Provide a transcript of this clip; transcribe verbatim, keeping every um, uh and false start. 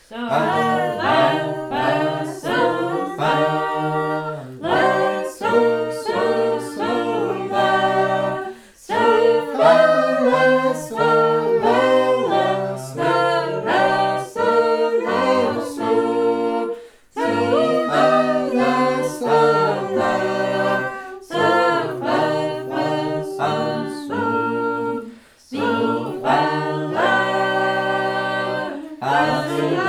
So fa fa so fa la so so so la so fa la so la la so la so la so si fa la so la so fa fa so so si fa la.